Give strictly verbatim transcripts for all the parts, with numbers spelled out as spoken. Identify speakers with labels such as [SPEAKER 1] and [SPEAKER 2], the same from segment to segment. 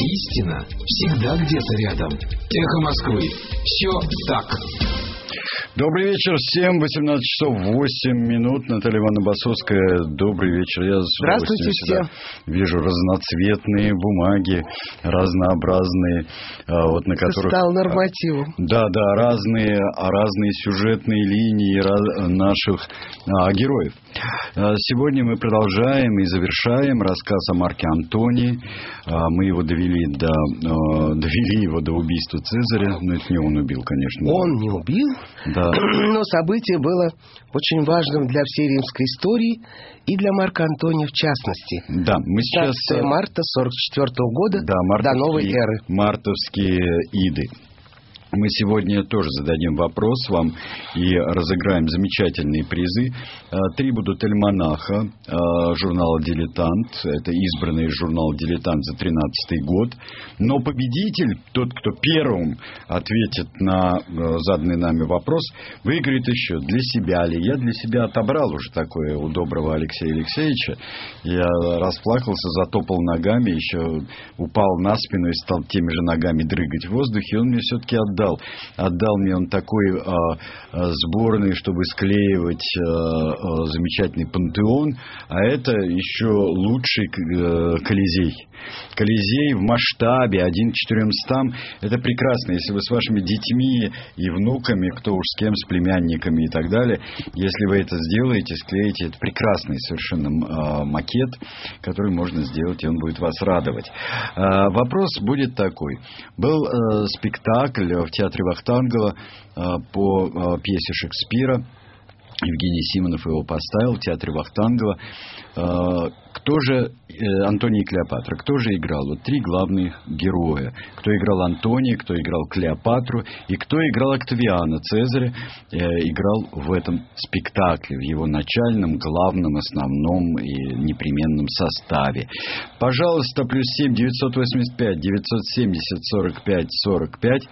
[SPEAKER 1] Истина всегда где-то рядом. Эхо Москвы. Все так.
[SPEAKER 2] Добрый вечер всем. восемнадцать часов восемь минут. Наталья Ивановна Басовская. Добрый вечер. Я с
[SPEAKER 3] Здравствуйте всем.
[SPEAKER 2] Вижу разноцветные бумаги, разнообразные, вот на которых...
[SPEAKER 3] Это стал нормативом.
[SPEAKER 2] Да, да, разные, разные сюжетные линии наших а, героев. Сегодня мы продолжаем и завершаем рассказ о Марке Антонии. Мы его довели до, довели его до убийства Цезаря. Но это не он убил, конечно.
[SPEAKER 3] Он не убил,
[SPEAKER 2] да.
[SPEAKER 3] Но событие было очень важным для всей римской истории и для Марка Антония в частности.
[SPEAKER 2] Да, мы сейчас...
[SPEAKER 3] пятнадцатого марта сорок четвёртого года,
[SPEAKER 2] да,
[SPEAKER 3] до новой эры.
[SPEAKER 2] Мартовские иды. Мы сегодня тоже зададим вопрос вам и разыграем замечательные призы. Три будут альманаха журнала «Дилетант». Это избранный журнал «Дилетант» за тринадцатый год. Но победитель, тот, кто первым ответит на заданный нами вопрос, выиграет еще для себя ли. Я для себя отобрал уже такое у доброго Алексея Алексеевича. Я расплакался, затопал ногами, еще упал на спину и стал теми же ногами дрыгать в воздухе. Он мне все-таки отдал. Отдал мне он такой а, а, сборный, чтобы склеивать а, а, замечательный пантеон, а это еще лучший а, Колизей. Колизей в масштабе один к четырёмстам. Это прекрасно, если вы с вашими детьми и внуками, кто уж с кем, с племянниками и так далее, если вы это сделаете, склеите, это прекрасный совершенно а, макет, который можно сделать, и он будет вас радовать. А, вопрос будет такой. Был а, спектакль в театре Вахтангова а, по а, пьесе Шекспира. Евгений Симонов его поставил в театре Вахтангова. Кто же Антоний и Клеопатра? Кто же играл? Вот три главных героя. Кто играл Антония, кто играл Клеопатру и кто играл Октавиана Цезаря, играл в этом спектакле, в его начальном, главном, основном и непременном составе. Пожалуйста, плюс семь девятьсот восемьдесят пять девятьсот семьдесят сорок пять сорок пять.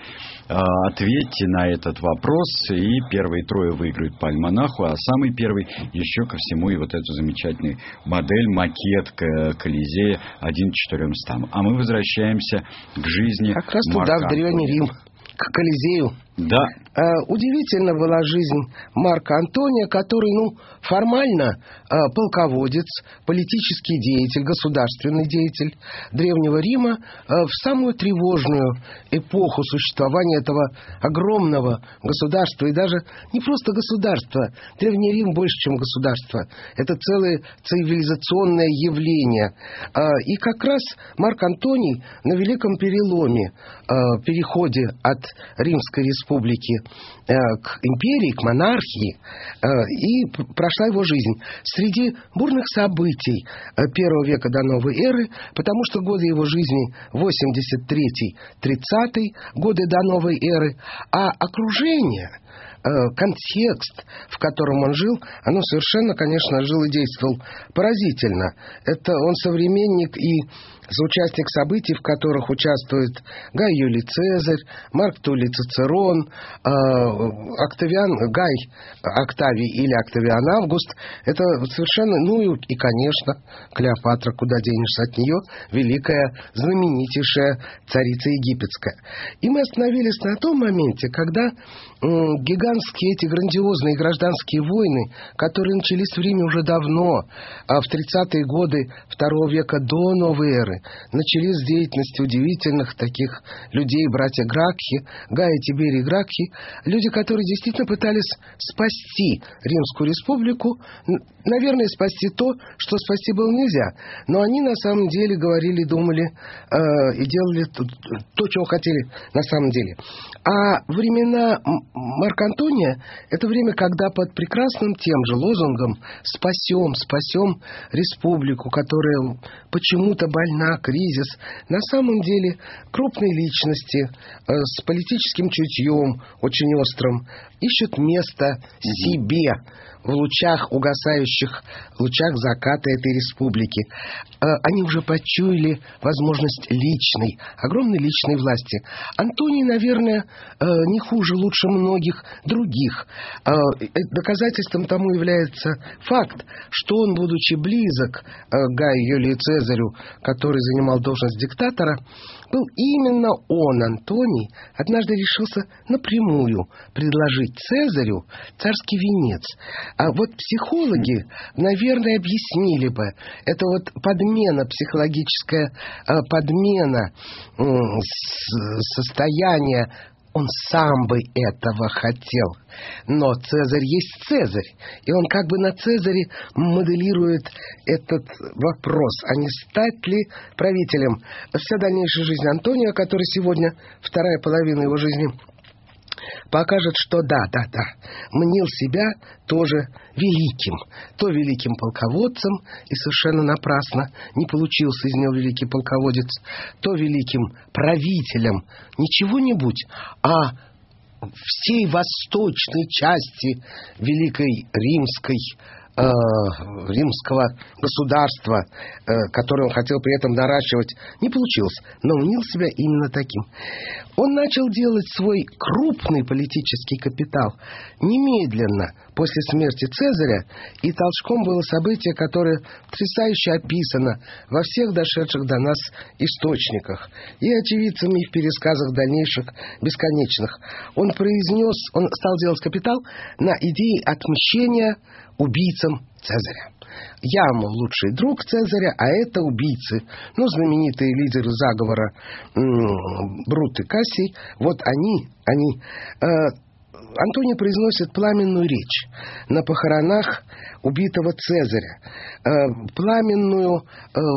[SPEAKER 2] Ответьте на этот вопрос, и первые трое выиграют по альманаху, а самый первый еще ко всему и вот эту замечательную модель, макет Колизея один к четырёмстам. А мы возвращаемся к жизни
[SPEAKER 3] как раз
[SPEAKER 2] Марка
[SPEAKER 3] туда, в Древний Рим, к Колизею.
[SPEAKER 2] Да.
[SPEAKER 3] Э, удивительна была жизнь Марка Антония, который, ну, формально э, полководец, политический деятель, государственный деятель Древнего Рима э, в самую тревожную эпоху существования этого огромного государства. И даже не просто государства. Древний Рим больше, чем государство. Это целое цивилизационное явление. Э, и как раз Марк Антоний на великом переломе, э, переходе от Римской республики республики э, к империи, к монархии, э, и прошла его жизнь среди бурных событий э, первого века до новой эры, потому что годы его жизни восемьдесят третий тридцатый годы до новой эры, а окружение, э, контекст, в котором он жил, оно совершенно, конечно, жил и действовал поразительно. Это он современник и соучастник событий, в которых участвуют Гай Юлий Цезарь, Марк Туллий Цицерон, э, Октавиан, Гай Октавий или Октавиан Август. Это совершенно, ну и, и, конечно, Клеопатра, куда денешься от нее, великая, знаменитейшая царица египетская. И мы остановились на том моменте, когда э, гигантские эти грандиозные гражданские войны, которые начались в Риме уже давно, а в тридцатые годы второго века до новой эры, начались с деятельности удивительных таких людей, братья Гракхи, Гая, Тиберий, Гракхи, люди, которые действительно пытались спасти Римскую республику, наверное, спасти то, что спасти было нельзя, но они на самом деле говорили, думали э, и делали то, то, чего хотели на самом деле. А времена Марка Антония — это время, когда под прекрасным тем же лозунгом «спасем, спасем республику, которая почему-то больна, кризис», на самом деле крупные личности э, с политическим чутьем очень острым ищут место себе в лучах угасающих, лучах заката этой республики. Э, они уже почуяли возможность личной, огромной личной власти. Антоний, наверное, э, не хуже, лучше многих других. Доказательством тому является факт, что он, будучи близок к Гаю Юлию Цезарю, который занимал должность диктатора, был именно он, Антоний, однажды решился напрямую предложить Цезарю царский венец. А вот психологи, наверное, объяснили бы, это вот подмена, психологическая подмена состояния. Он сам бы этого хотел. Но Цезарь есть Цезарь. И он как бы на Цезаре моделирует этот вопрос, а не стать ли правителем. Вся дальнейшая жизнь Антония, который сегодня вторая половина его жизни, покажет, что да, да, да, мнил себя тоже великим. То великим полководцем, и совершенно напрасно не получился из него великий полководец, то великим правителем, не чего-нибудь, а всей восточной части великой римской э, римского государства, э, которое он хотел при этом наращивать, не получилось, но мнил себя именно таким. Он начал делать свой крупный политический капитал немедленно после смерти Цезаря, и толчком было событие, которое потрясающе описано во всех дошедших до нас источниках, и очевидцами, и в пересказах дальнейших бесконечных. Он произнес, он стал делать капитал на идее отмщения убийцам Цезаря. Я, мол, лучший друг Цезаря, а это убийцы. Ну, знаменитые лидеры заговора м-м, Брут и Кассий, вот они, они... Э, Антоний произносит пламенную речь на похоронах убитого Цезаря, э, пламенную, э,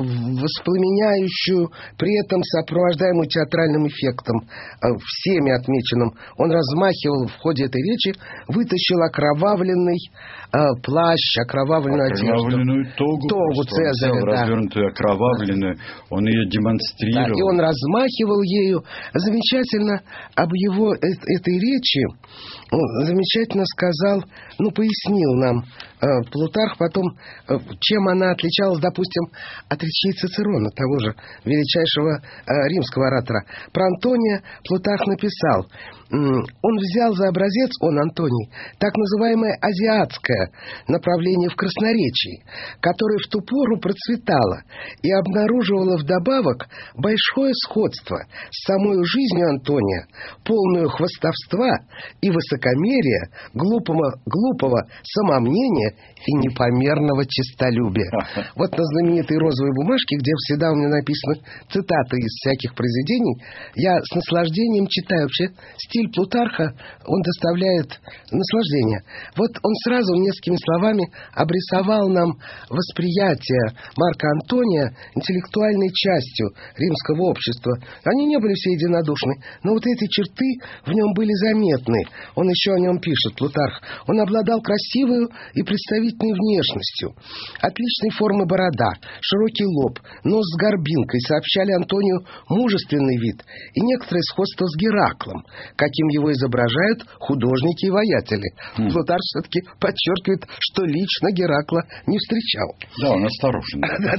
[SPEAKER 3] воспламеняющую, при этом сопровождаемую театральным эффектом, э, всеми отмеченным. Он размахивал в ходе этой речи, вытащил окровавленный э, плащ, окровавленную одежду.
[SPEAKER 2] Окровавленную тогу,
[SPEAKER 3] тогу Цезаря, да.
[SPEAKER 2] Развернутую, окровавленную, он ее демонстрировал.
[SPEAKER 3] Да, и он размахивал ею. Замечательно об его э- этой речи он замечательно сказал, ну, пояснил нам э, Плутарх потом, э, чем она отличалась, допустим, от речей Цицерона, того же величайшего э, римского оратора. Про Антония Плутарх написал: он взял за образец, он, Антоний, так называемое азиатское направление в красноречии, которое в ту пору процветало и обнаруживало вдобавок большое сходство с самой жизнью Антония, полную хвастовства и высокомерия, глупого, глупого самомнения и непомерного честолюбия. Вот на знаменитой розовой бумажке, где всегда у меня написаны цитаты из всяких произведений, я с наслаждением читаю. Вообще стиль Плутарха, он доставляет наслаждение. Вот он сразу несколькими словами обрисовал нам восприятие Марка Антония интеллектуальной частью римского общества. Они не были все единодушны, но вот эти черты в нем были заметны. Он еще о нем пишет, Плутарх. Он обладал красивой и представительной внешностью, отличной формы борода, широкий лоб, нос с горбинкой сообщали Антонию мужественный вид и некоторое сходство с Гераклом, каким его изображают художники и воятели. Mm. Плутарх все-таки подчеркивает, что лично Геракла не встречал.
[SPEAKER 2] Да, он осторожен.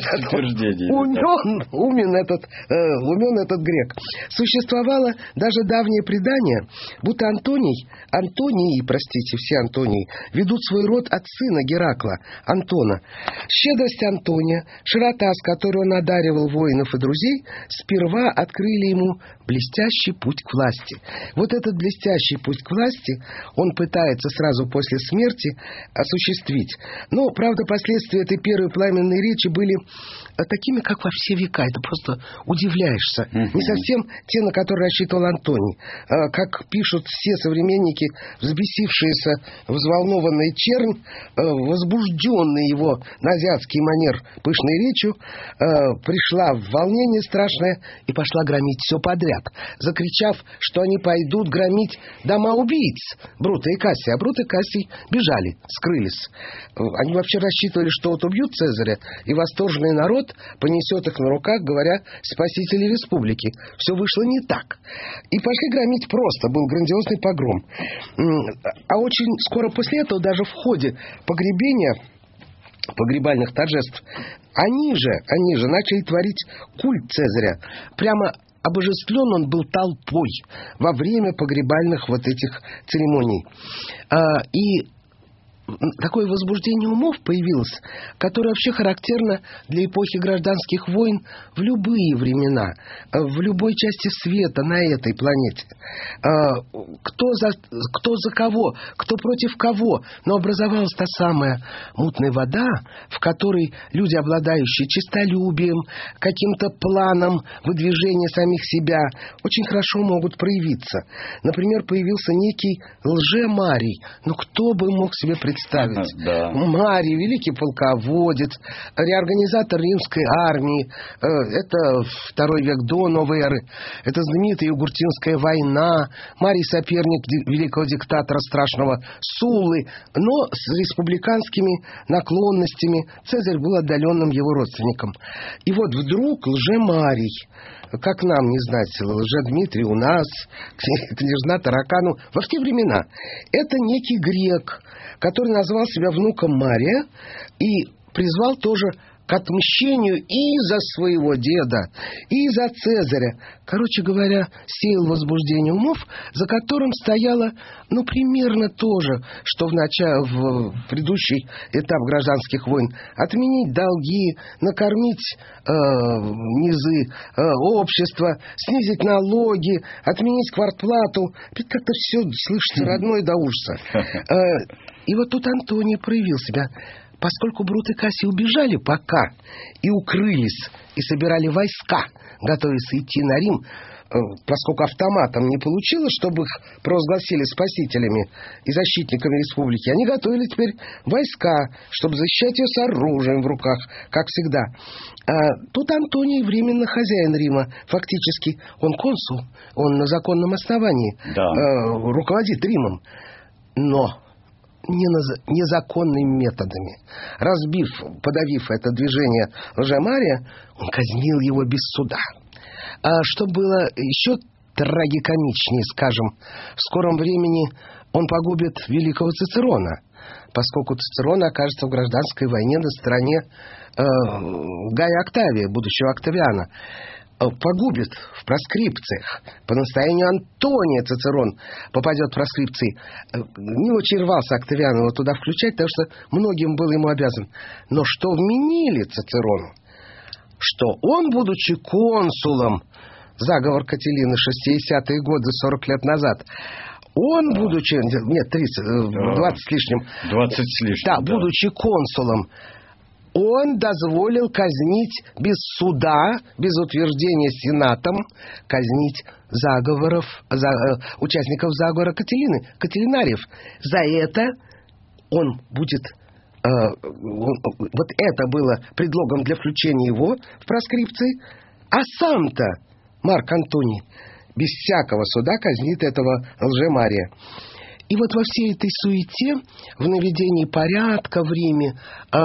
[SPEAKER 3] Умен, умен этот, умен этот грек. Существовало даже давнее предание, будто Антоний, Антонии, простите, все Антонии, ведут свой род от сына Геракла, Антона. Щедрость Антония, широта, с которой он одаривал воинов и друзей, сперва открыли ему блестящий путь к власти. Вот этот блестящий путь к власти он пытается сразу после смерти осуществить. Но, правда, последствия этой первой пламенной речи были такими, как во все века. Это просто удивляешься. Mm-hmm. Не совсем те, на которые рассчитывал Антоний. Как пишут все современники, взбесившиеся, взволнованные чернь, возбужденный его на азиатский манер пышной речью, пришла в волнение страшное и пошла громить все подряд, закричав, что они пойдут громить дома убийц Брута и Кассия. А Брут и Кассий бежали, скрылись. Они вообще рассчитывали, что вот убьют Цезаря, и восторженный народ понесет их на руках, говоря, спасители республики. Все вышло не так. И пошли громить просто. Был грандиозный погром. А очень скоро после этого, даже в ходе погребения, погребальных торжеств, они же, они же начали творить культ Цезаря. Прямо обожествлен он был толпой во время погребальных вот этих церемоний. И такое возбуждение умов появилось, которое вообще характерно для эпохи гражданских войн в любые времена, в любой части света на этой планете. Кто за, кто за кого, кто против кого, но образовалась та самая мутная вода, в которой люди, обладающие честолюбием, каким-то планом выдвижения самих себя, очень хорошо могут проявиться. Например, появился некий лже-Марий. Ну, кто бы мог себе представить? Представить. Да. Марий, великий полководец, реорганизатор римской армии, это второй век до новой эры, это знаменитая Югуртинская война, Марий соперник великого диктатора страшного Суллы, но с республиканскими наклонностями. Цезарь был отдаленным его родственником. И вот вдруг лже-Марий, как нам не знать, лже-Дмитрий у нас, княжна Таракану, во все времена, это некий грек, который назвал себя внуком Мария и призвал тоже к отмщению и за своего деда, и за Цезаря. Короче говоря, сеял возбуждение умов, за которым стояло, ну, примерно то же, что в, начале, в предыдущий этап гражданских войн. Отменить долги, накормить э, низы э, общества, снизить налоги, отменить квартплату. Ведь как-то все слышится родное до ужаса. И вот тут Антоний проявил себя. Поскольку Брут и Кассий убежали пока и укрылись, и собирали войска, готовясь идти на Рим, поскольку автоматом не получилось, чтобы их провозгласили спасителями и защитниками республики, они готовили теперь войска, чтобы защищать ее с оружием в руках, как всегда. А тут Антоний временно хозяин Рима, фактически он консул, он на законном основании да. э, руководит Римом, но незаконными методами. Разбив, подавив это движение лже-Мария, он казнил его без суда. А что было еще трагикомичнее, скажем, в скором времени он погубит великого Цицерона, поскольку Цицерон окажется в гражданской войне на стороне э, Гая Октавия, будущего Октавиана. Погубит в проскрипциях. По настоянию Антония Цицерон попадет в проскрипции. Не очень рвался Октавиан его туда включать, потому что многим был ему обязан. Но что вменили Цицерону? Что он, будучи консулом, заговор Кателины, шестидесятые годы, сорок лет назад, он, будучи... Нет, тридцать, двадцать с лишним.
[SPEAKER 2] двадцать с лишним,
[SPEAKER 3] да. Да, будучи консулом, он дозволил казнить без суда, без утверждения сенатом, казнить заговоров, за, э, участников заговора Кателины, Кателинариев. За это он будет... Э, он, вот это было предлогом для включения его в проскрипции. А сам-то Марк Антоний без всякого суда казнит этого лже-Мария. И вот во всей этой суете, в наведении порядка в Риме,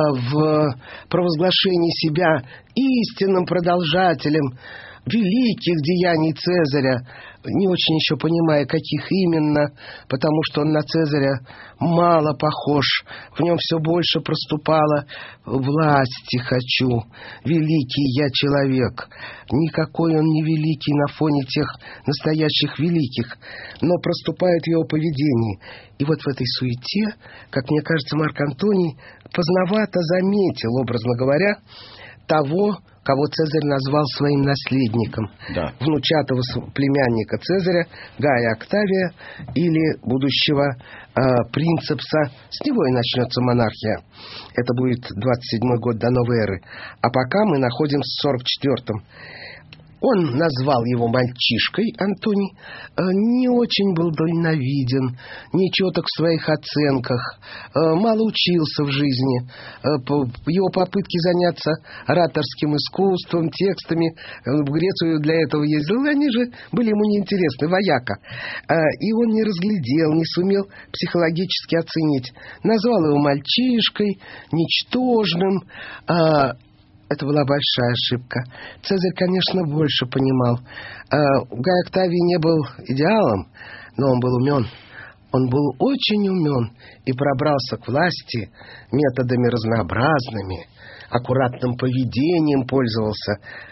[SPEAKER 3] в провозглашении себя истинным продолжателем великих деяний Цезаря, не очень еще понимая, каких именно, потому что он на Цезаря мало похож, в нем все больше проступало «власти хочу, великий я человек». Никакой он не великий на фоне тех настоящих великих, но проступает в его поведении. И вот в этой суете, как мне кажется, Марк Антоний поздновато заметил, образно говоря, того, кого Цезарь назвал своим наследником, да. внучатого племянника Цезаря, Гая Октавия, или будущего э, принцепса. С него и начнется монархия. Это будет двадцать седьмой год до новой эры. А пока мы находимся в сорок четвёртом. Он назвал его мальчишкой, Антоний, не очень был дальновиден, нечеток в своих оценках, мало учился в жизни. Его попытки заняться ораторским искусством, текстами, в Грецию для этого ездил, они же были ему неинтересны, вояка. И он не разглядел, не сумел психологически оценить. Назвал его мальчишкой, ничтожным. Это была большая ошибка. Цезарь, конечно, больше понимал. Гай Октавий не был идеалом, но он был умен. Он был очень умен и пробрался к власти методами разнообразными, аккуратным поведением пользовался,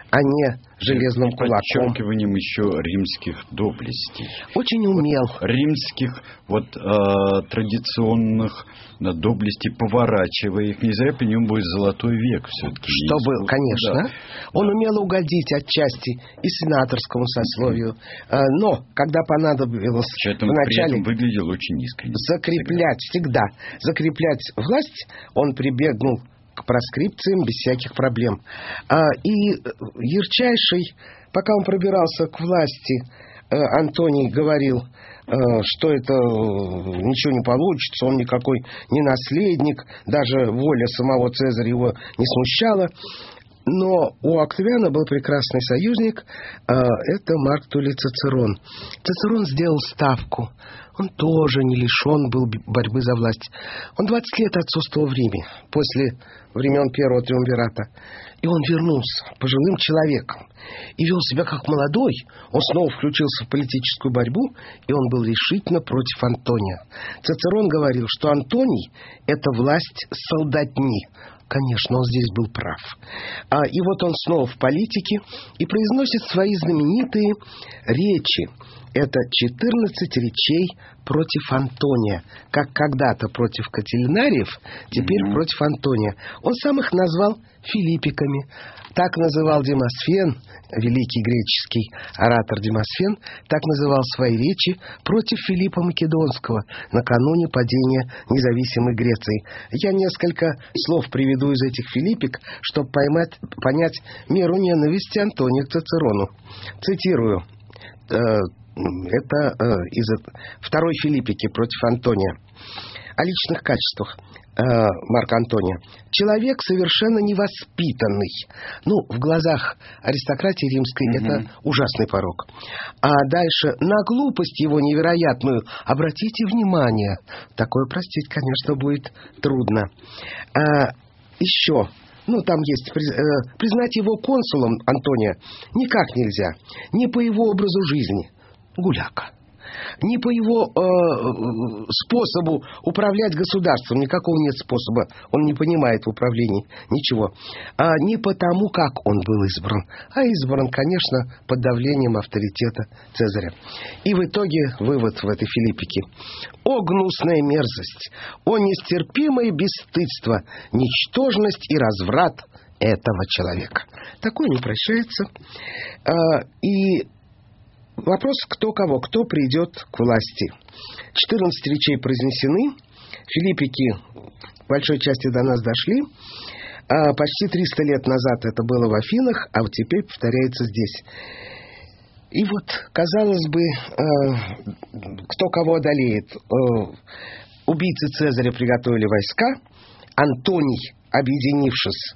[SPEAKER 3] а не железным кулаком.
[SPEAKER 2] Подчеркиванием еще римских доблестей.
[SPEAKER 3] Очень умел.
[SPEAKER 2] Вот римских вот э, традиционных э, доблестей, поворачивая их. Не зря при нем будет золотой век все-таки.
[SPEAKER 3] Чтобы, конечно. Да. Он да. умел угодить отчасти и сенаторскому сословию. Э, но, когда понадобилось вначале
[SPEAKER 2] выглядел очень искренне.
[SPEAKER 3] Закреплять, всегда. всегда закреплять власть, он прибегнул к проскрипциям без всяких проблем. А, и ярчайший, пока он пробирался к власти, Антоний говорил, что это ничего не получится, он никакой не наследник, даже воля самого Цезаря его не смущала. Но у Октавиана был прекрасный союзник, это Марк Туллий Цицерон. Цицерон сделал ставку. Он тоже не лишен был борьбы за власть. Он двадцать лет отсутствовал в Риме после времен первого триумвирата. И он вернулся пожилым человеком. И вел себя как молодой. Он снова включился в политическую борьбу, и он был решительно против Антония. Цицерон говорил, что Антоний – это власть солдатни. Конечно, он здесь был прав. А, и вот он снова в политике и произносит свои знаменитые речи. Это четырнадцать речей против Антония. Как когда-то против Катилинариев, теперь mm-hmm. против Антония. Он сам их назвал филиппиками. Так называл Демосфен, великий греческий оратор Демосфен, так называл свои речи против Филиппа Македонского накануне падения независимой Греции. Я несколько слов приведу из этих филиппик, чтобы поймать, понять меру ненависти Антония к Цицерону. Цитирую. Это э, из второй филиппики против Антония. О личных качествах э, Марка Антония. Человек совершенно невоспитанный. Ну, в глазах аристократии римской mm-hmm. это ужасный порок. А дальше, на глупость его невероятную обратите внимание. Такое простить, конечно, будет трудно. А, еще... Ну, там есть, признать его консулом Антония никак нельзя. Не по его образу жизни. Гуляка. Не по его э, способу управлять государством. Никакого нет способа. Он не понимает в управлении ничего. А не потому, как он был избран. А избран, конечно, под давлением авторитета Цезаря. И в итоге вывод в этой филиппике. О, гнусная мерзость! О, нестерпимое бесстыдство! Ничтожность и разврат этого человека. Такое не прощается. А, и... Вопрос, кто кого, кто придет к власти. четырнадцать речей произнесены, филиппики в большой части до нас дошли. А почти триста лет назад это было в Афинах, а вот теперь повторяется здесь. И вот, казалось бы, кто кого одолеет. Убийцы Цезаря приготовили войска. Антоний, объединившись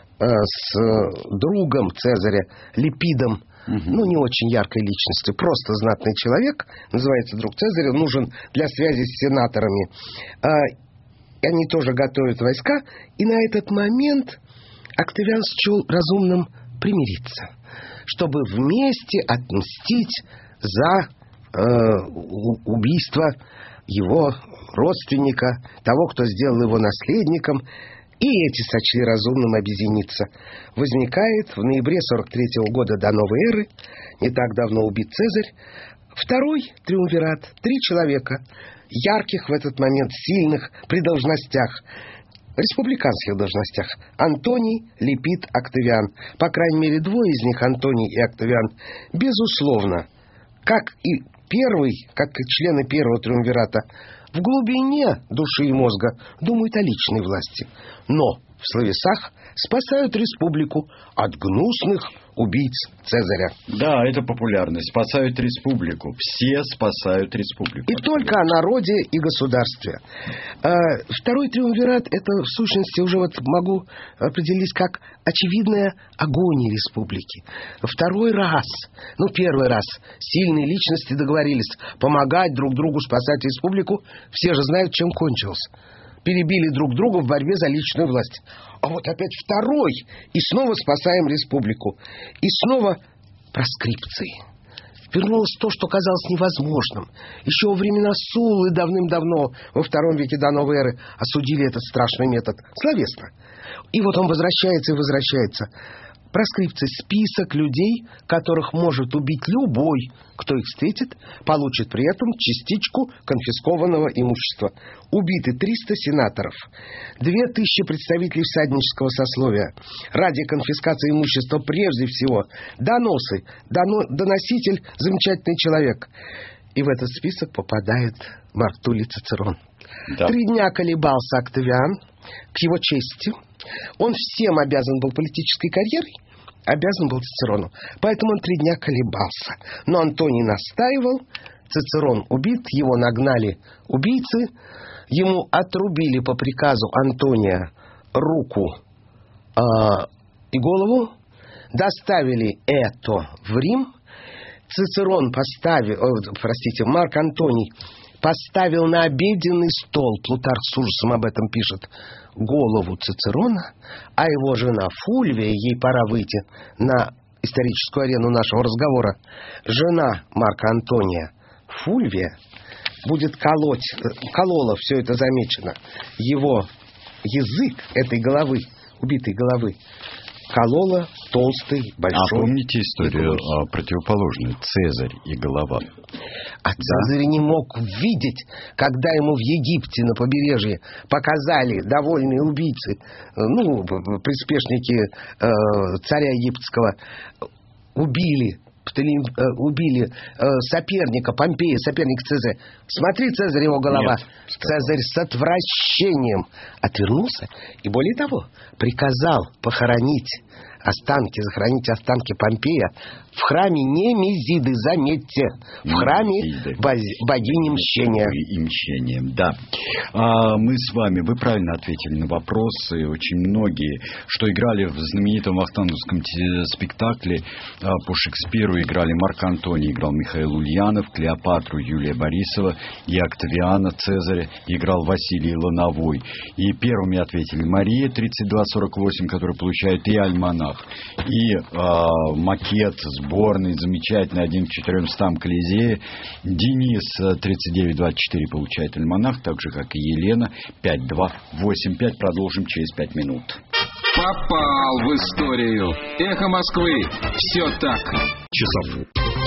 [SPEAKER 3] с другом Цезаря, Липидом, Uh-huh. ну, не очень яркой личностью, просто знатный человек, называется друг Цезаря, нужен для связи с сенаторами. А, они тоже готовят войска, и на этот момент Октавиан счел разумным примириться, чтобы вместе отмстить за э, убийство его родственника, того, кто сделал его наследником. И эти сочли разумным объединиться. Возникает в ноябре сорок третьего года до новой эры, не так давно убит Цезарь, второй триумвират, три человека, ярких в этот момент, сильных, при должностях, республиканских должностях. Антоний, Липид, Октавиан. По крайней мере, двое из них, Антоний и Октавиан, безусловно, как и первый, как и члены первого триумвирата, в глубине души и мозга думают о личной власти, но в словесах спасают республику от гнусных убийц Цезаря.
[SPEAKER 2] Да, это популярно. Спасают республику. Все спасают республику.
[SPEAKER 3] И только о народе и государстве. Второй триумвират — это, в сущности, уже вот могу определить как очевидная агония республики. Второй раз, ну, первый раз сильные личности договорились помогать друг другу спасать республику. Все же знают, чем кончилось. Перебили друг друга в борьбе за личную власть. А вот опять второй, и снова спасаем республику. И снова проскрипции. Вернулось то, что казалось невозможным. Еще во времена Суллы давным-давно, во втором веке до новой эры, осудили этот страшный метод словесно. И вот он возвращается и возвращается. проскрипция, список людей, которых может убить любой, кто их встретит, получит при этом частичку конфискованного имущества. Убиты триста сенаторов, две тысячи представителей всаднического сословия. Ради конфискации имущества прежде всего доносы, доно, доноситель – замечательный человек. И в этот список попадает Марк Туллий Цицерон. Да. Три дня колебался Октавиан, к его чести. Он всем обязан был политической карьерой, обязан был Цицерону. Поэтому он три дня колебался. Но Антоний настаивал, Цицерон убит, его нагнали убийцы, ему отрубили по приказу Антония руку э, и голову, доставили это в Рим. Цицерон поставил, э, простите, Марк Антоний поставил на обеденный стол, Плутарх с ужасом об этом пишет, голову Цицерона, а его жена Фульвия, ей пора выйти на историческую арену нашего разговора, жена Марка Антония Фульвия будет колоть, колола, все это замечено, его язык этой головы, убитой головы, колола толстый, большой.
[SPEAKER 2] А помните историю а, противоположную? Цезарь и голова.
[SPEAKER 3] А Цезарь да? не мог видеть, когда ему в Египте на побережье показали довольные убийцы, ну, приспешники э, царя египетского, убили, убили э, соперника Помпея, соперника Цезаря. Смотри, Цезарь, его голова. Нет, Цезарь с отвращением отвернулся и, более того, приказал похоронить останки, захоронить останки Помпея в храме Немезиды, заметьте, в храме богини мщения.
[SPEAKER 2] И мщением, да. А, мы с вами, вы правильно ответили на вопросы, очень многие, что играли в знаменитом вахтанговском спектакле а, по Шекспиру, играли Марк Антоний, играл Михаил Ульянов, Клеопатру Юлия Борисова, и Октавиана Цезаря играл Василий Лановой. И первыми ответили Мария, тридцать два сорок восемь, который получает и альманах, и а, макет сборной, замечательный, один к четырёмстам Колизея. Денис, тридцать девять двадцать четыре, получает альманах, так же, как и Елена, пять два восемь пять. Продолжим через пять минут.
[SPEAKER 1] Попал в историю. Эхо Москвы. Все так.
[SPEAKER 2] Часов.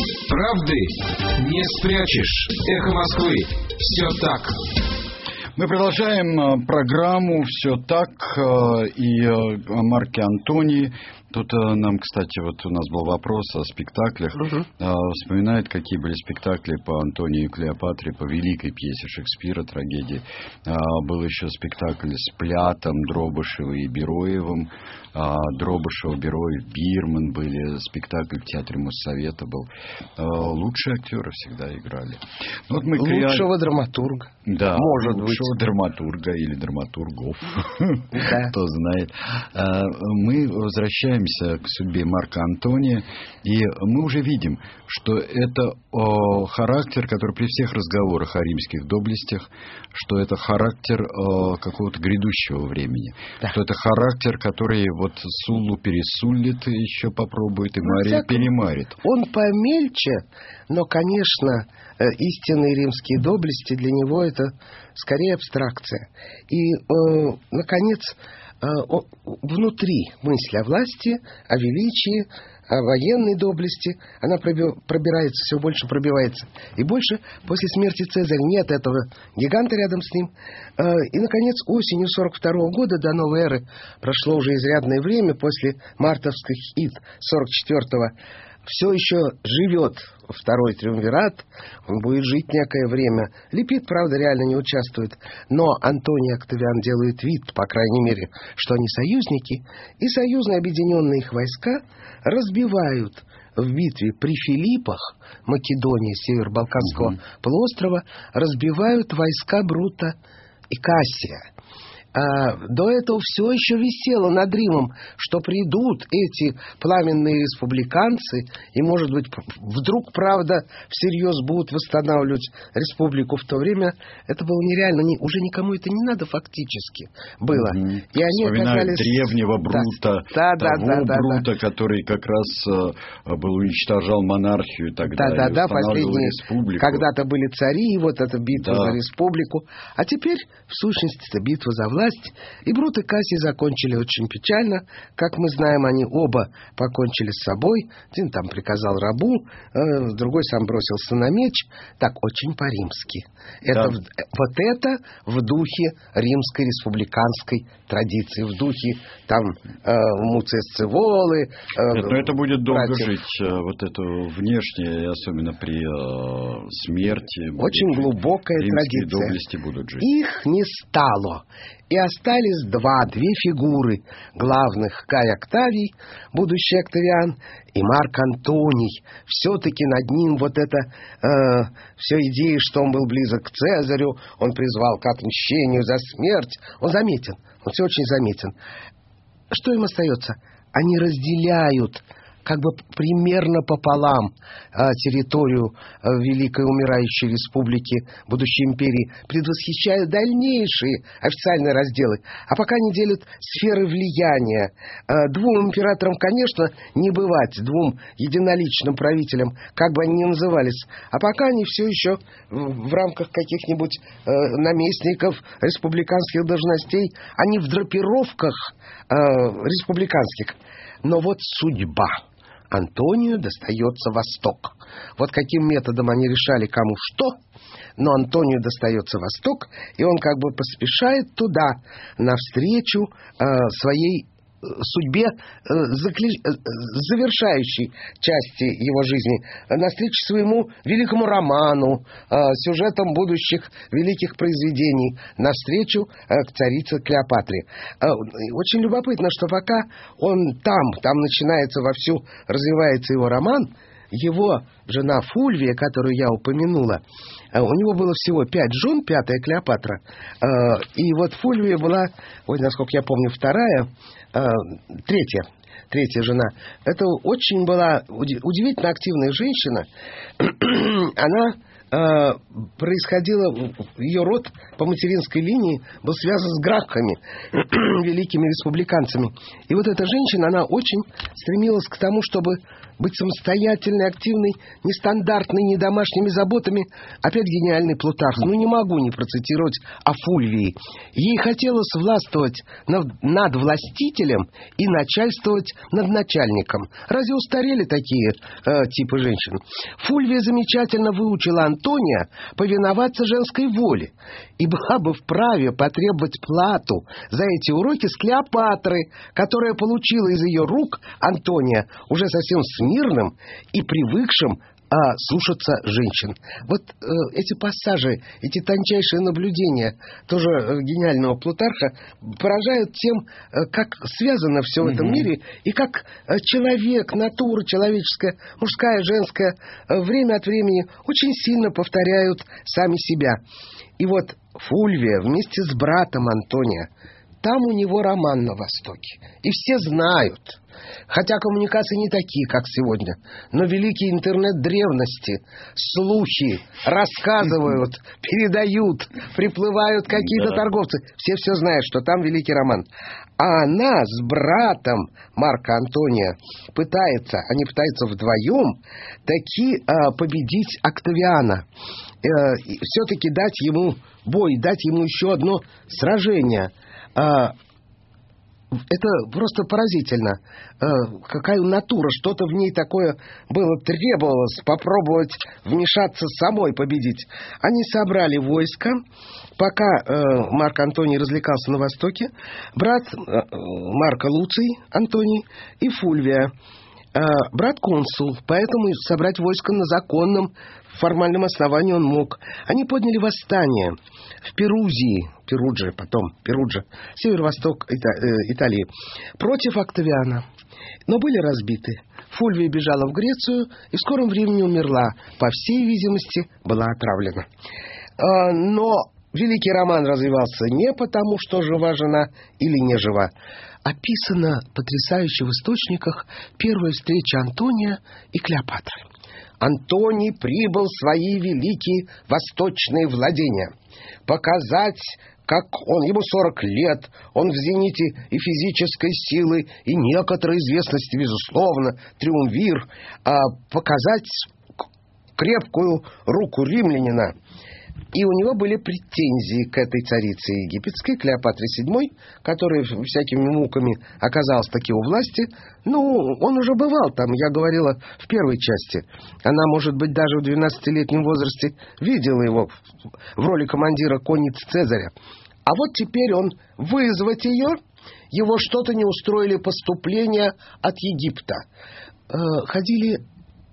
[SPEAKER 1] Правды не спрячешь. Эхо Москвы. Все так.
[SPEAKER 2] Мы продолжаем программу «Все так» и о Марке Антонии. Тут нам, кстати, вот у нас был вопрос о спектаклях. Uh-huh. Вспоминает, какие были спектакли по Антонию и Клеопатре, по великой пьесе Шекспира, трагедии. Был еще спектакль с Плятом, Дробышевым и Бероевым. Дробышев, Бероев, Бирман были. Спектакль в Театре Моссовета был. Лучшие актеры всегда играли. Вот мы
[SPEAKER 3] лучшего креа... драматурга.
[SPEAKER 2] Да,
[SPEAKER 3] может
[SPEAKER 2] лучшего
[SPEAKER 3] быть.
[SPEAKER 2] драматурга или драматургов. Кто знает. Мы возвращаемся к судьбе Марка Антония, и мы уже видим, что это о, характер, который при всех разговорах о римских доблестях, что это характер о, какого-то грядущего времени, да. Что это характер, который вот Суллу пересуллит и еще попробует, и Мария перемарит.
[SPEAKER 3] Он помельче, но, конечно, истинные римские доблести для него это скорее абстракция. И, э, наконец, внутри мысли о власти, о величии, о военной доблести, она пробирается, все больше пробивается. И больше после смерти Цезаря нет этого гиганта рядом с ним. И, наконец, осенью сорок второго года до новой эры, прошло уже изрядное время, после мартовских ид сорок четвёртого, все еще живет второй триумвират, он будет жить некое время. Лепит, правда, реально не участвует, но Антоний и Октавиан делают вид, по крайней мере, что они союзники, и союзные объединенные их войска разбивают в битве при Филиппах, Македонии, север Балканского угу. полуострова, разбивают войска Брута и Кассия. А, до этого все еще висело над Римом, что придут эти пламенные республиканцы, и, может быть, вдруг, правда, всерьез будут восстанавливать республику. В то время это было нереально, не, уже никому это не надо фактически было.
[SPEAKER 2] Mm-hmm. И они оказались... древнего Брута, да, того да, да, Брута, да, который как раз uh, был уничтожал монархию и так
[SPEAKER 3] да,
[SPEAKER 2] далее.
[SPEAKER 3] Да, да, последние когда-то были цари, и вот эта битва да. за республику. А теперь, в сущности, это битва за власть. власть, и Брут и Кассий закончили очень печально. Как мы знаем, они оба покончили с собой. Один там приказал рабу, э, другой сам бросился на меч. Так, очень по-римски. Это, да. в, вот это в духе римской республиканской традиции, в духе там э, Муция Сцеволы. Э,
[SPEAKER 2] Нет, но это будет долго
[SPEAKER 3] братьев.
[SPEAKER 2] жить, э, вот это внешнее, особенно при э, смерти.
[SPEAKER 3] Очень глубокая
[SPEAKER 2] римские
[SPEAKER 3] традиция.
[SPEAKER 2] доблести будут жить.
[SPEAKER 3] Их не стало. И остались два, две фигуры главных: Гай Октавий, будущий Октавиан, и Марк Антоний. Все-таки над ним вот это э, все идеи, что он был близок к Цезарю, он призвал к отмщению за смерть. Он заметен, он все очень заметен. Что им остается? Они разделяют как бы примерно пополам а, территорию а, Великой Умирающей Республики, будущей империи, предвосхищая дальнейшие официальные разделы. А пока они делят сферы влияния. А, двум императорам, конечно, не бывать, двум единоличным правителям, как бы они ни назывались. А пока они все еще в, в рамках каких-нибудь а, наместников республиканских должностей, они в драпировках а, республиканских. Но вот судьба. Антонию достается Восток. Вот каким методом они решали, кому что, но Антонию достается Восток, и он как бы поспешает туда, навстречу э, своей судьбе, э, закли... э, завершающей части его жизни, навстречу своему великому роману, э, сюжетам будущих великих произведений, навстречу э, к царице Клеопатре. Э, очень любопытно, что пока он там, там начинается вовсю, развивается его роман, его жена Фульвия, которую я упомянула, у него было всего пять жен, пятая Клеопатра, и вот Фульвия была, ой, насколько я помню, вторая, третья, третья жена. Это очень была удивительно активная женщина. Она происходила, ее род по материнской линии был связан с гракхами, великими республиканцами. И вот эта женщина, она очень стремилась к тому, чтобы быть самостоятельной, активной, нестандартной, не домашними заботами. Опять гениальный Плутарх. Ну, не могу не процитировать о Фульвии. Ей хотелось властвовать над, над властителем и начальствовать над начальником. Разве устарели такие э, типы женщин? Фульвия замечательно выучила Антония повиноваться женской воле и была бы вправе потребовать плату за эти уроки с Клеопатры, которая получила из ее рук Антония уже совсем смирным и привыкшим а, слушаться женщин. Вот э, эти пассажи, эти тончайшие наблюдения тоже э, гениального Плутарха поражают тем, э, как связано все в этом mm-hmm. мире, и как э, человек, натура человеческая, мужская, женская, э, время от времени очень сильно повторяют сами себя. И вот Фульвия вместе с братом Антония, там у него роман на Востоке. И все знают. Хотя коммуникации не такие, как сегодня. Но великий интернет древности, слухи рассказывают, передают, приплывают какие-то торговцы. Все все знают, что там великий роман. А она с братом Марка Антония пытается, они пытаются вдвоем таки а, победить Октавиана. Э, все-таки дать ему бой, дать ему еще одно сражение. А, это просто поразительно. А, какая натура, что-то в ней такое было, требовалось попробовать вмешаться самой, победить. Они собрали войско, пока э, Марк Антоний развлекался на Востоке, брат э, Марка Луций Антоний и Фульвия, э, брат-консул, поэтому собрать войско на законном формальном основании он мог. Они подняли восстание в Перузии, Перудже, потом Перудже, северо-восток Ита- э, Италии, против Октавиана. Но были разбиты. Фульвия бежала в Грецию и в скором времени умерла. По всей видимости, была отравлена. Э, но великий роман развивался не потому, что жива жена или не жива. Описана потрясающе в источниках первая встреча Антония и Клеопатры. Антоний прибыл в свои великие восточные владения. Показать, как он, ему сорок лет, он в зените и физической силы, и некоторой известности, безусловно, триумвир, а показать крепкую руку римлянина. И у него были претензии к этой царице египетской, Клеопатре седьмой, которая всякими муками оказалась таки у власти. Ну, он уже бывал там, я говорила в первой части. Она, может быть, даже в двенадцатилетнем возрасте видела его в роли командира конниц Цезаря. А вот теперь он вызвать ее, его что-то не устроили поступления от Египта. Э, ходили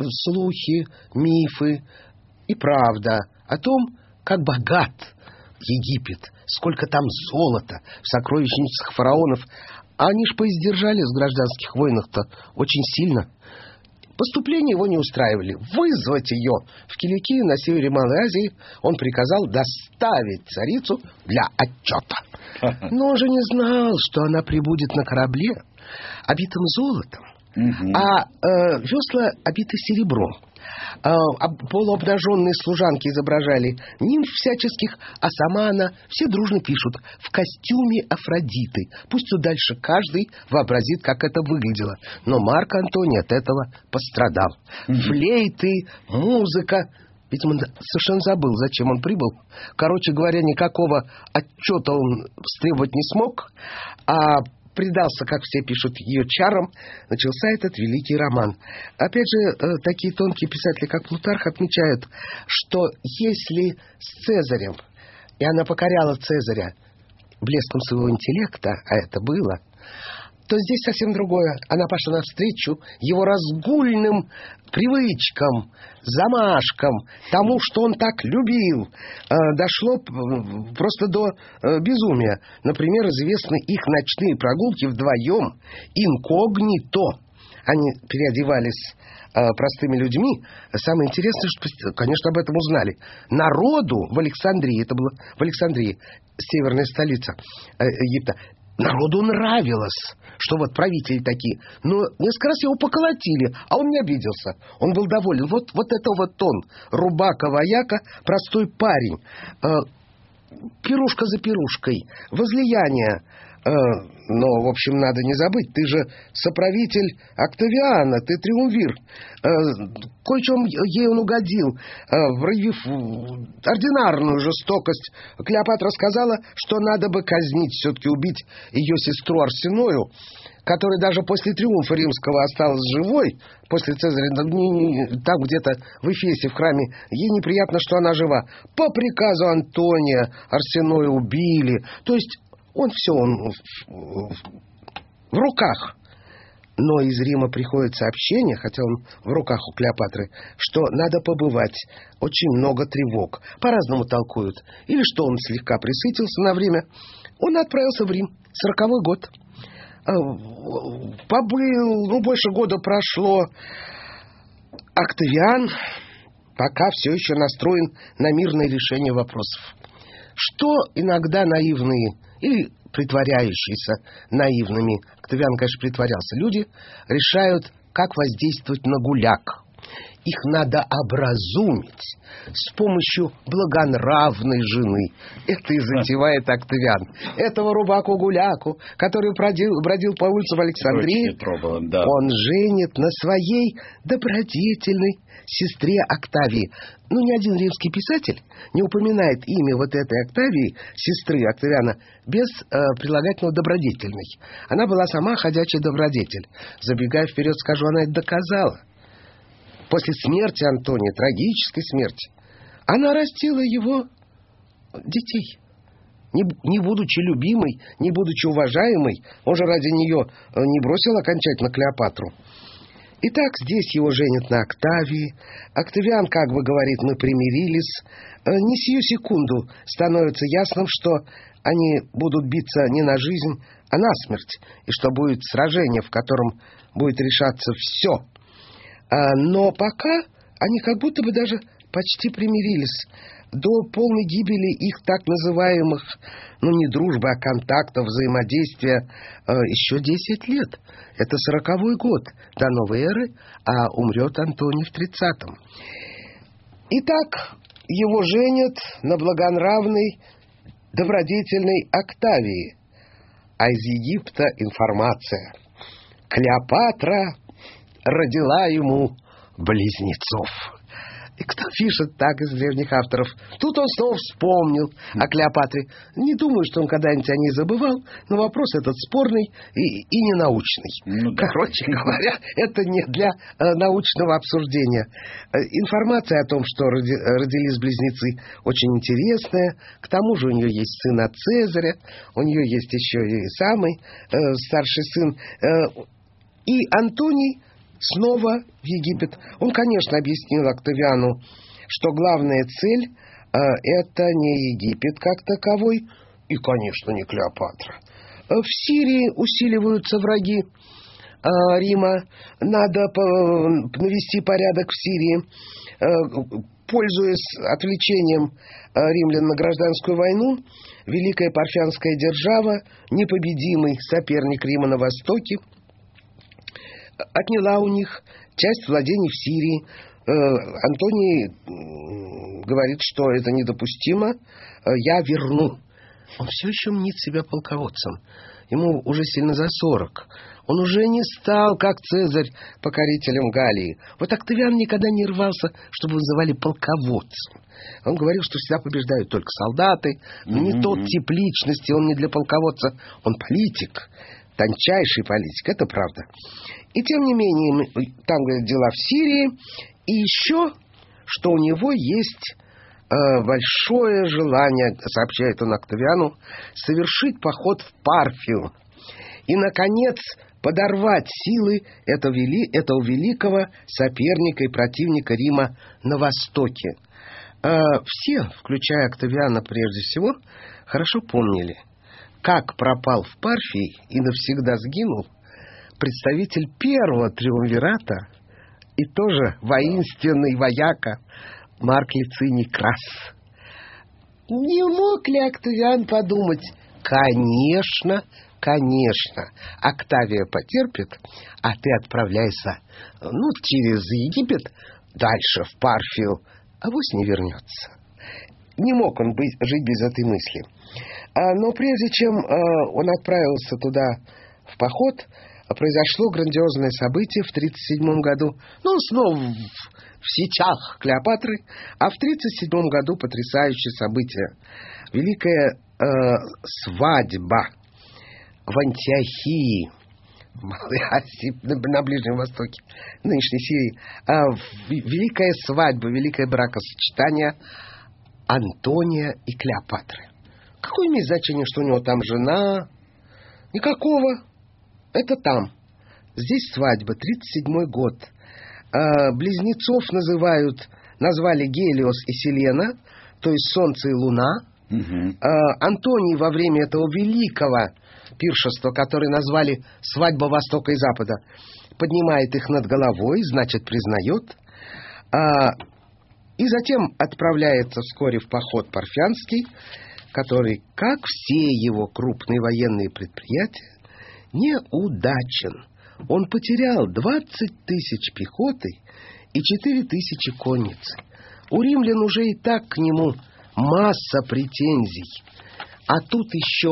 [SPEAKER 3] слухи, мифы и правда о том, как богат Египет, сколько там золота в сокровищницах фараонов. А они ж поиздержались в гражданских войнах-то очень сильно. Поступления его не устраивали. Вызвать ее в Киликию на севере Малой Азии он приказал доставить царицу для отчета. Но он же не знал, что она прибудет на корабле, обитым золотом, угу. а э, весла обиты серебром. Э, полуобнаженные служанки изображали нимф всяческих, а сама она, все дружно пишут, в костюме Афродиты. Пусть тут дальше каждый вообразит, как это выглядело. Но Марк Антоний от этого пострадал. Mm-hmm. Флейты, музыка. Видимо, совершенно забыл, зачем он прибыл. Короче говоря, никакого отчета он стребовать не смог, а предался, как все пишут, ее чарам, начался этот великий роман. Опять же, такие тонкие писатели, как Плутарх, отмечают, что если с Цезарем, и она покоряла Цезаря блеском своего интеллекта, а это было, то здесь совсем другое. Она пошла навстречу его разгульным привычкам, замашкам, тому, что он так любил. Дошло просто до безумия. Например, известны их ночные прогулки вдвоем, инкогнито. Они переодевались простыми людьми. Самое интересное, что, конечно, об этом узнали. Народу в Александрии, это было в Александрии, северная столица Египта, народу нравилось, что вот правители такие. Но несколько раз его поколотили, а он не обиделся. Он был доволен. Вот, вот это вот он, рубака-вояка, простой парень. Э, пирушка за пирушкой, возлияние. Э, но, в общем, надо не забыть, ты же соправитель Октавиана, ты триумвир. Э, кое-чем ей он угодил, э, проявив ординарную жестокость. Клеопатра сказала, что надо бы казнить, все-таки убить ее сестру Арсеною, которая даже после триумфа римского осталась живой, после Цезаря, там где-то в Эфесе, в храме, ей неприятно, что она жива. По приказу Антония Арсеною убили. То есть он все, он в, в руках. Но из Рима приходит сообщение, хотя он в руках у Клеопатры, что надо побывать. Очень много тревог. По-разному толкуют. Или что он слегка присытился на время. Он отправился в Рим. Сороковой год. Побыл, ну, больше года прошло. Октавиан пока все еще настроен на мирное решение вопросов. Что иногда наивные или притворяющиеся наивными, Октавиан, конечно, притворялся, люди решают, как воздействовать на гуляк. Их надо образумить с помощью благонравной жены. Это и затевает Октавиан. Этого рубаку-гуляку, который бродил, бродил по улицам Александрии,
[SPEAKER 2] Тробован, да.
[SPEAKER 3] Он женит на своей добродетельной сестре Октавии. Ну, ни один римский писатель не упоминает имя вот этой Октавии, сестры Октавиана, без э, прилагательного добродетельной. Она была сама ходячий добродетель. Забегая вперед, скажу, она это доказала. После смерти Антония, трагической смерти, она растила его детей. Не, не будучи любимой, не будучи уважаемой, он же ради нее не бросил окончательно Клеопатру. Итак, здесь его женят на Октавии. Октавиан как бы говорит, мы примирились. Не сию секунду становится ясным, что они будут биться не на жизнь, а на смерть, и что будет сражение, в котором будет решаться все. Но пока они как будто бы даже почти примирились. До полной гибели их так называемых, ну не дружбы, а контактов, взаимодействия, еще десять лет. Это сороковой год до новой эры, а умрет Антоний в тридцатом. Итак, его женят на благонравной, добродетельной Октавии. А из Египта информация. Клеопатра родила ему близнецов. И кто пишет так из древних авторов? Тут он снова вспомнил о Клеопатре. Не думаю, что он когда-нибудь о ней забывал, но вопрос этот спорный и, и ненаучный.
[SPEAKER 2] Ну, да.
[SPEAKER 3] Короче говоря, это не для э, научного обсуждения. Э, информация о том, что роди, родились близнецы, очень интересная. К тому же у нее есть сын от Цезаря, у нее есть еще и самый э, старший сын. Э, и Антоний снова в Египет. Он, конечно, объяснил Октавиану, что главная цель э, это не Египет как таковой, и, конечно, не Клеопатра. Э, в Сирии усиливаются враги э, Рима. Надо по, навести порядок в Сирии. Э, пользуясь отвлечением э, римлян на гражданскую войну, Великая Парфянская держава, непобедимый соперник Рима на Востоке, отняла у них часть владений в Сирии. Э, Антоний говорит, что это недопустимо. Э, я верну. Он все еще мнит себя полководцем. Ему уже сильно за сорок. Он уже не стал, как Цезарь, покорителем Галлии. Вот Октавиан никогда не рвался, чтобы его называли полководцем. Он говорил, что всегда побеждают только солдаты. Но не mm-hmm. тот тип личности, он не для полководца. Он политик. Тончайший политик, это правда. И тем не менее, там, говорят, дела в Сирии. И еще, что у него есть э, большое желание, сообщает он Октавиану, совершить поход в Парфию. И, наконец, подорвать силы этого, вели, этого великого соперника и противника Рима на Востоке. Э, все, включая Октавиана прежде всего, хорошо помнили, как пропал в Парфии и навсегда сгинул представитель первого триумвирата и тоже воинственный вояка Марк Лициний Крас. Не мог ли Октавиан подумать? Конечно, конечно, Октавия потерпит, а ты отправляйся, ну, через Египет дальше в Парфию, авось не вернется. Не мог он быть, жить без этой мысли. А, но прежде чем а, он отправился туда в поход, произошло грандиозное событие в тридцать седьмом году. Ну, он снова в, в сетях Клеопатры, а в тридцать седьмом году потрясающее событие. Великая э, свадьба в Антиохии, в Малой Азии, на, на Ближнем Востоке, нынешней Сирии. А, в, великая свадьба, великое бракосочетание Антония и Клеопатры. Какое имеет значение, что у него там жена? Никакого. Это там. Здесь свадьба, тридцать седьмой год. А, близнецов называют, назвали Гелиос и Селена, то есть Солнце и Луна. Угу. А, Антоний во время этого великого пиршества, которое назвали «Свадьба Востока и Запада», поднимает их над головой, значит, признает. А, и затем отправляется вскоре в поход Парфянский, который, как все его крупные военные предприятия, неудачен. Он потерял двадцать тысяч пехоты и четыре тысячи конницы. У римлян уже и так к нему масса претензий. А тут еще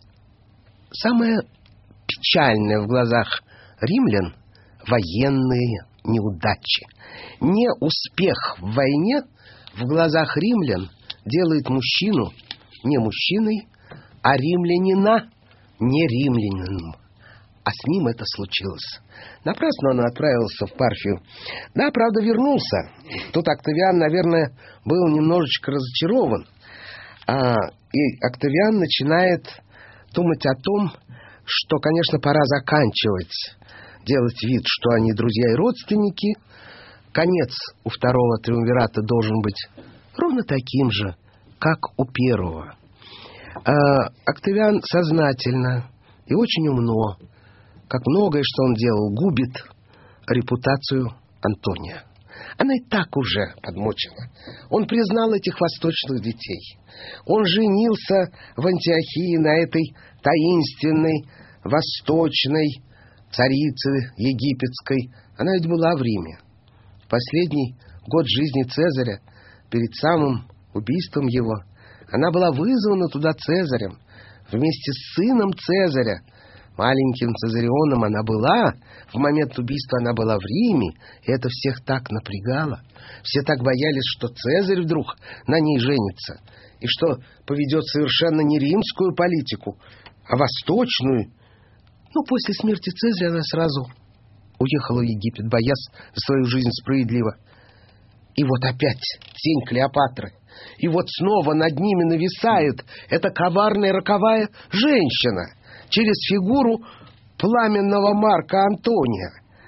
[SPEAKER 3] самое печальное в глазах римлян — военные неудачи. Неуспех в войне в глазах римлян делает мужчину не мужчиной, а римлянина не римлянином. А с ним это случилось. Напрасно он отправился в Парфию. Да, правда, вернулся. Тут Октавиан, наверное, был немножечко разочарован. А, и Октавиан начинает думать о том, что, конечно, пора заканчивать, делать вид, что они друзья и родственники. Конец у второго триумвирата должен быть ровно таким же, как у первого. А, Октавиан сознательно и очень умно, как многое, что он делал, губит репутацию Антония. Она и так уже подмочена. Он признал этих восточных детей. Он женился в Антиохии на этой таинственной восточной царице египетской. Она ведь была в Риме. В последний год жизни Цезаря, перед самым убийством его, она была вызвана туда Цезарем вместе с сыном Цезаря, Маленьким Цезарионом она была, в момент убийства она была в Риме, и это всех так напрягало. Все так боялись, что Цезарь вдруг на ней женится, и что поведет совершенно не римскую политику, а восточную. Ну, после смерти Цезаря она сразу уехала в Египет, боясь за свою жизнь справедливо. И вот опять тень Клеопатры. И вот снова над ними нависает эта коварная роковая женщина через фигуру пламенного Марка Антония.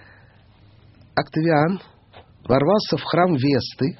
[SPEAKER 3] Октавиан ворвался в храм Весты,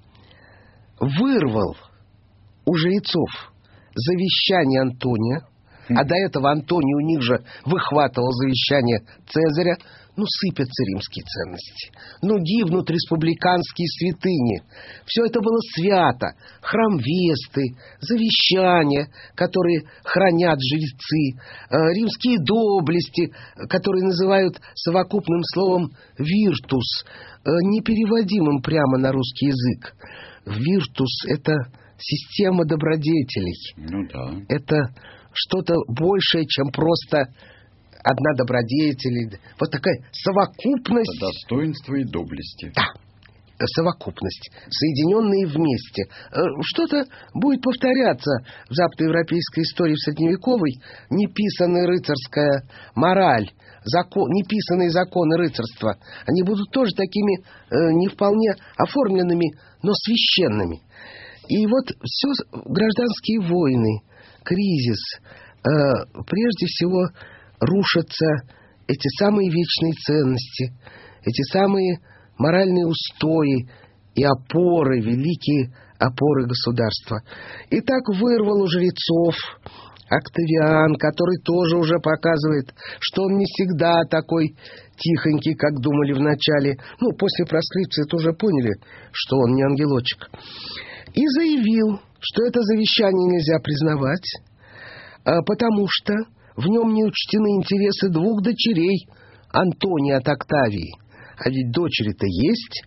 [SPEAKER 3] вырвал у жрецов завещание Антония, а до этого Антоний у них же выхватывал завещание Цезаря. Ну, сыпятся римские ценности, ну, гибнут республиканские святыни. Все это было свято. Храм Весты, завещания, которые хранят жрецы, римские доблести, которые называют совокупным словом «виртус», непереводимым прямо на русский язык. Виртус — это система добродетелей.
[SPEAKER 2] Ну да.
[SPEAKER 3] Это что-то большее, чем просто одна добродетель. Вот такая совокупность.
[SPEAKER 2] Это достоинства и доблести.
[SPEAKER 3] Да, совокупность, соединенные вместе. Что-то будет повторяться в западноевропейской истории, в средневековой. Неписанная рыцарская мораль, закон, неписанные законы рыцарства, они будут тоже такими э, не вполне оформленными, но священными. И вот все гражданские войны, кризис, э, прежде всего рушатся эти самые вечные ценности, эти самые моральные устои и опоры, великие опоры государства. И так вырвал у жрецов Октавиан, который тоже уже показывает, что он не всегда такой тихонький, как думали вначале. Ну, после проскрипции тоже поняли, что он не ангелочек. И заявил, что это завещание нельзя признавать, потому что в нем не учтены интересы двух дочерей Антония от Октавии. А ведь дочери-то есть.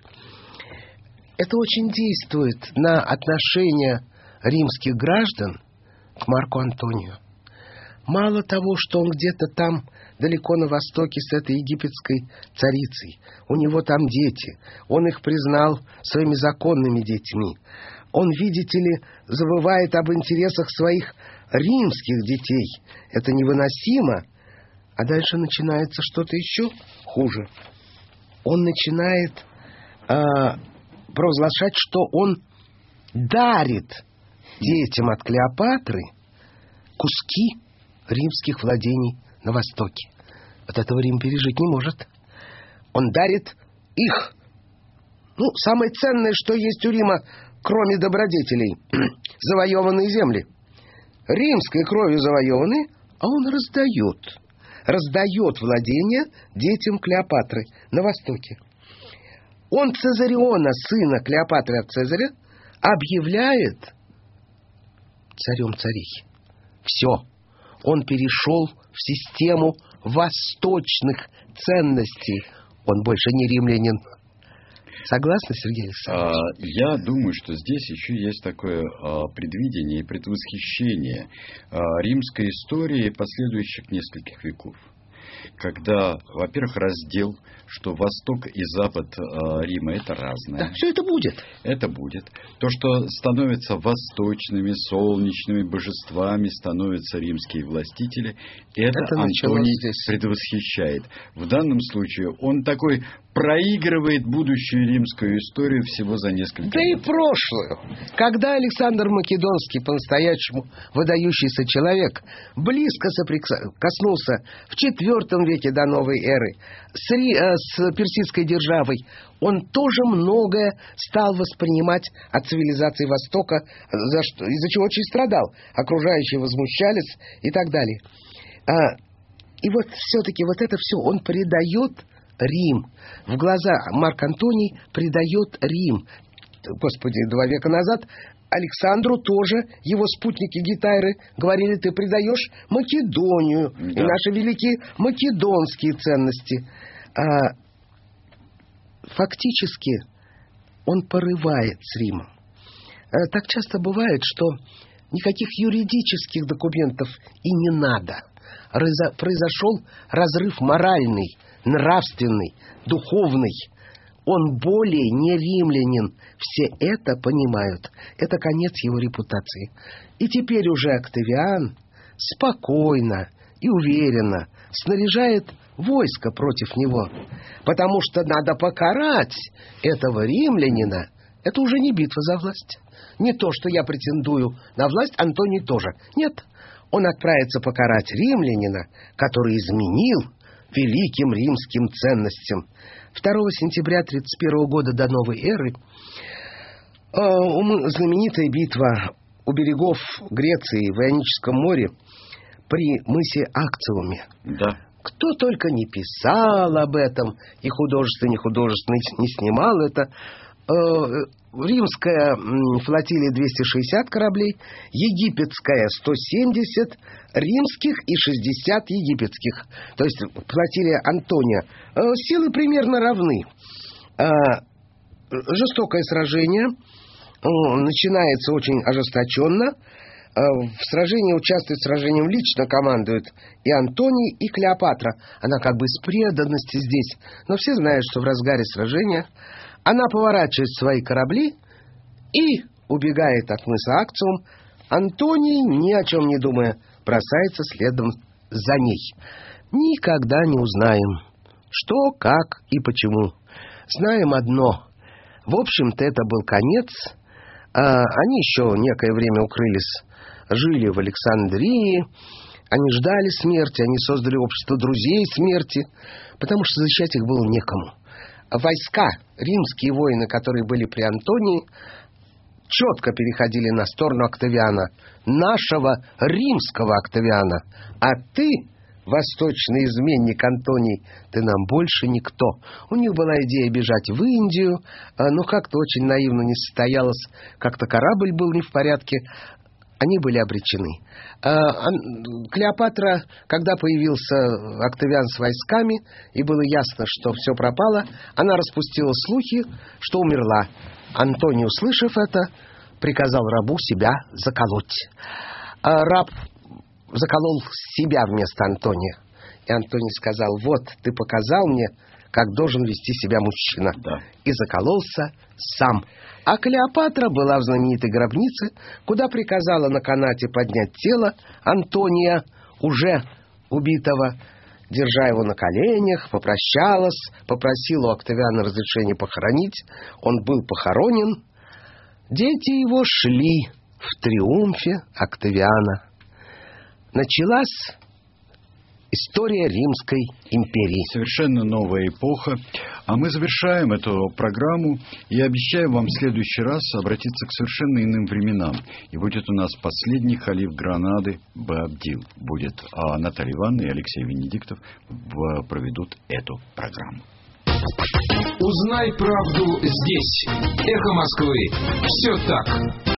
[SPEAKER 3] Это очень действует на отношение римских граждан к Марку Антонию. Мало того, что он где-то там, далеко на востоке, с этой египетской царицей, у него там дети, он их признал своими законными детьми. Он, видите ли, забывает об интересах своих римских детей. Это невыносимо. А дальше начинается что-то еще хуже. Он начинает э, провозглашать, что он дарит детям от Клеопатры куски римских владений на Востоке. Вот этого Рим пережить не может. Он дарит их. Ну, самое ценное, что есть у Рима, кроме добродетелей, завоеванные земли. Римской кровью завоеваны, а он раздает. Раздает владения детям Клеопатры на Востоке. Он Цезариона, сына Клеопатры от Цезаря, объявляет царем царей. Все. Он перешел в систему восточных ценностей. Он больше не римлянин. Согласны, Сергей Александрович?
[SPEAKER 2] Я думаю, что здесь еще есть такое предвидение и предвосхищение римской истории последующих нескольких веков. Когда, во-первых, раздел, что Восток и Запад э, Рима это разное.
[SPEAKER 3] Да, все это будет.
[SPEAKER 2] Это будет. То, что становятся восточными, солнечными божествами, становятся римские властители, это, это Антоний предвосхищает. В данном случае он такой проигрывает будущую римскую историю всего за несколько
[SPEAKER 3] да
[SPEAKER 2] лет.
[SPEAKER 3] И прошлую. Когда Александр Македонский, по-настоящему выдающийся человек, близко соприкоснулся в четвертом веке до новой эры с, Ри, э, с персидской державой, он тоже многое стал воспринимать от цивилизации Востока, за что, из-за чего очень страдал. Окружающие возмущались и так далее. А, и вот все-таки вот это все он предает Рим. В глаза Марк Антоний предает Рим. Господи, два века назад Александру тоже его спутники Гитайры говорили: ты предаешь Македонию, да, и наши великие македонские ценности. А, фактически он порывает с Римом. А, так часто бывает, что никаких юридических документов и не надо. произошел разрыв моральный, нравственный, духовный. Он более не римлянин. Все это понимают. Это конец его репутации. И теперь уже Октавиан спокойно и уверенно снаряжает войско против него, потому что надо покарать этого римлянина. Это уже не битва за власть. Не то, что я претендую на власть, Антоний тоже. Нет, он отправится покарать римлянина, который изменил великим римским ценностям. второго сентября тридцать первого года до новой эры знаменитая битва у берегов Греции в Ионическом море при мысе Акциуме.
[SPEAKER 2] Да.
[SPEAKER 3] Кто только не писал об этом, и художественный, и художественный не снимал это. Римская флотилия двести шестьдесят кораблей, египетская сто семьдесят, римских и шестьдесят египетских. То есть флотилия Антония. Силы примерно равны. Жестокое сражение. Начинается очень ожесточенно. В сражении участвует, сражением лично командуют и Антоний, и Клеопатра. Она как бы из преданности здесь. Но все знают, что в разгаре сражения она поворачивает свои корабли и убегает от мыса Акциум. Антоний, ни о чем не думая, бросается следом за ней. Никогда не узнаем, что, как и почему. Знаем одно. В общем-то, это был конец. А они еще некое время укрылись, жили в Александрии. Они ждали смерти, они создали общество друзей смерти, потому что защищать их было некому. Войска, римские воины, которые были при Антонии, четко переходили на сторону Октавиана, нашего римского Октавиана. А ты, восточный изменник Антоний, ты нам больше никто. У них была идея бежать в Индию, но как-то очень наивно не состоялось, как-то корабль был не в порядке. Они были обречены. Клеопатра, когда появился Октавиан с войсками, и было ясно, что все пропало, она распустила слухи, что умерла. Антоний, услышав это, приказал рабу себя заколоть. Раб заколол себя вместо Антония. И Антоний сказал: вот, ты показал мне, как должен вести себя мужчина.
[SPEAKER 2] Да. И
[SPEAKER 3] закололся сам. А Клеопатра была в знаменитой гробнице, куда приказала на канате поднять тело Антония, уже убитого, держа его на коленях, попрощалась, попросила у Октавиана разрешения похоронить. Он был похоронен. Дети его шли в триумфе Октавиана. Началась история Римской империи.
[SPEAKER 2] Совершенно новая эпоха. А мы завершаем эту программу и обещаем вам в следующий раз обратиться к совершенно иным временам. И будет у нас последний халиф Гранады Боабдил. Будет, а Наталья Ивановна и Алексей Венедиктов проведут эту программу.
[SPEAKER 1] Узнай правду здесь. Эхо Москвы. Все так.